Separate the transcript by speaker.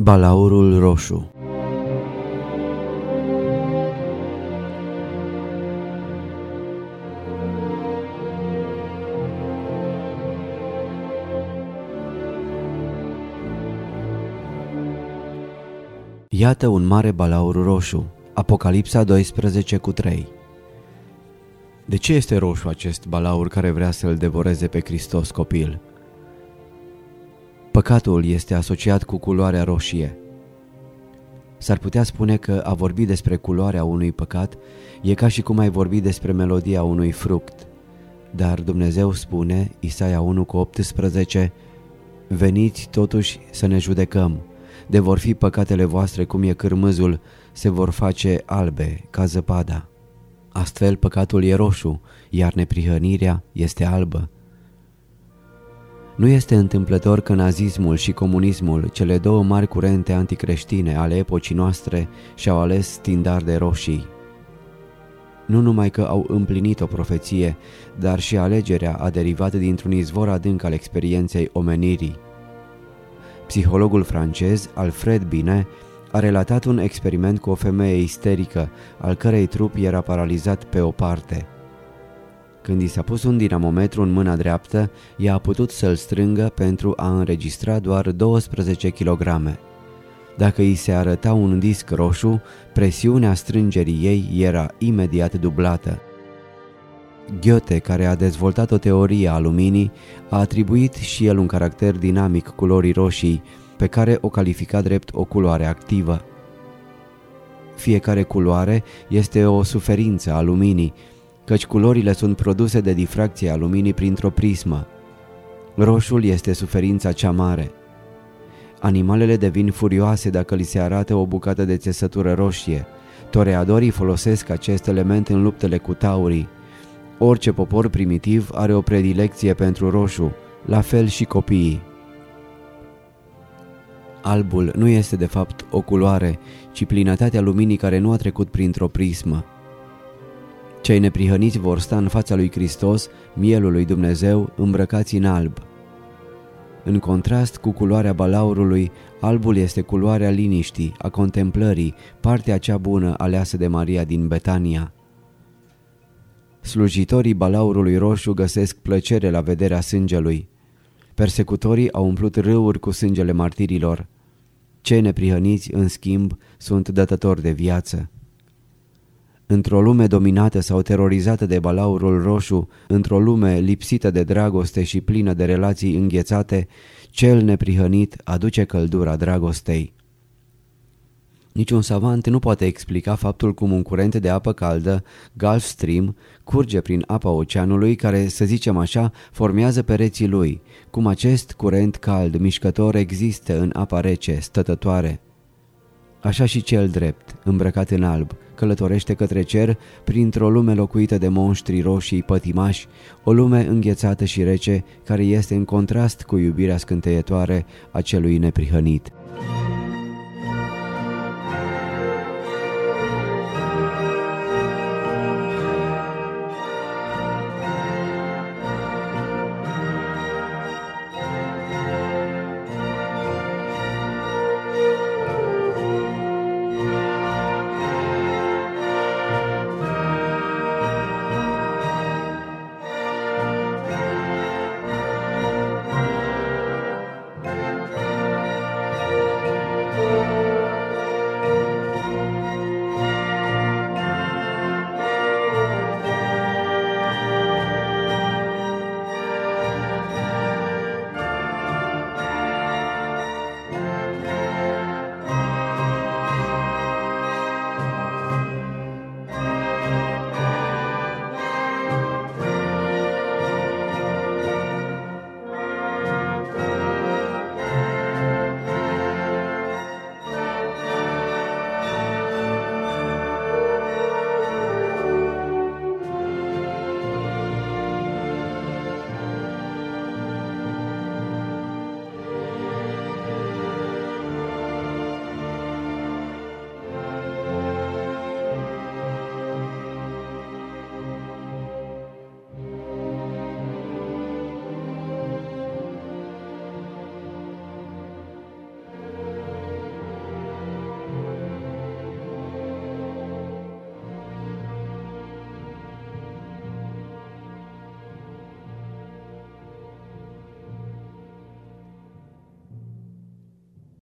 Speaker 1: Balaurul roșu. Iată un mare balaur roșu. Apocalipsa 12:3. De ce este roșu acest balaur care vrea să-l devoreze pe Hristos copil? Păcatul este asociat cu culoarea roșie. S-ar putea spune că a vorbi despre culoarea unui păcat e ca și cum ai vorbi despre melodia unui fruct. Dar Dumnezeu spune, Isaia 1:18, veniți totuși să ne judecăm, de vor fi păcatele voastre cum e cârmâzul, se vor face albe ca zăpada. Astfel păcatul e roșu, iar neprihănirea este albă. Nu este întâmplător că nazismul și comunismul, cele două mari curente anticreștine ale epocii noastre, și-au ales standarde roșii. Nu numai că au împlinit o profeție, dar și alegerea a derivat dintr-un izvor adânc al experienței omenirii. Psihologul francez Alfred Binet a relatat un experiment cu o femeie isterică, al cărei trup era paralizat pe o parte. Când i s-a pus un dinamometru în mâna dreaptă, ea a putut să-l strângă pentru a înregistra doar 12 kg. Dacă îi se arăta un disc roșu, presiunea strângerii ei era imediat dublată. Goethe, care a dezvoltat o teorie a luminii, a atribuit și el un caracter dinamic culorii roșii, pe care o califica drept o culoare activă. Fiecare culoare este o suferință a luminii, căci culorile sunt produse de difracție a luminii printr-o prismă. Roșul este suferința cea mare. Animalele devin furioase dacă li se arată o bucată de țesătură roșie. Toreadorii folosesc acest element în luptele cu taurii. Orice popor primitiv are o predilecție pentru roșu, la fel și copiii. Albul nu este de fapt o culoare, ci plinătatea luminii care nu a trecut printr-o prismă. Cei neprihăniți vor sta în fața lui Hristos, mielul lui Dumnezeu, îmbrăcați în alb. În contrast cu culoarea balaurului, albul este culoarea liniștii, a contemplării, partea cea bună aleasă de Maria din Betania. Slujitorii balaurului roșu găsesc plăcere la vederea sângelui. Persecutorii au umplut râuri cu sângele martirilor. Cei neprihăniți, în schimb, sunt dătători de viață. Într-o lume dominată sau terorizată de balaurul roșu, într-o lume lipsită de dragoste și plină de relații înghețate, cel neprihănit aduce căldura dragostei. Niciun savant nu poate explica faptul cum un curent de apă caldă, Gulf Stream, curge prin apa oceanului care, să zicem așa, formează pereții lui, cum acest curent cald, mișcător, există în apa rece, stătătoare. Așa și cel drept, îmbrăcat în alb, călătorește către cer printr-o lume locuită de monștri roșii pătimași, o lume înghețată și rece care este în contrast cu iubirea scânteietoare a celui neprihănit.